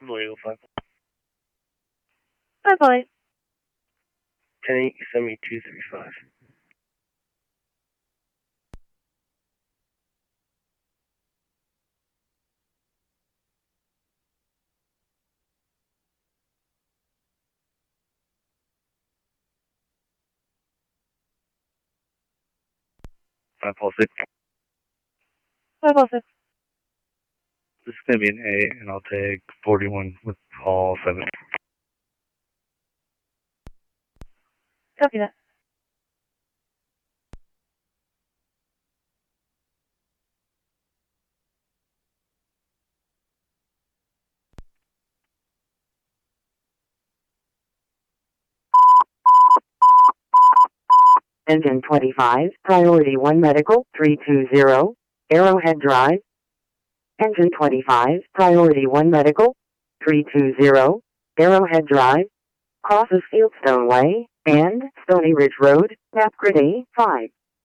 Loyal 5. 5-8. 10-8, send me 235. Five Paul 6. 5-6. This is going to be an A, and I'll take 41 with Paul 7. Copy that. Engine 25, Priority 1 Medical, 320, Arrowhead Drive. Engine 25, Priority 1 Medical, 320, Arrowhead Drive. Crosses Fieldstone Way and Stony Ridge Road, Napgrid A5.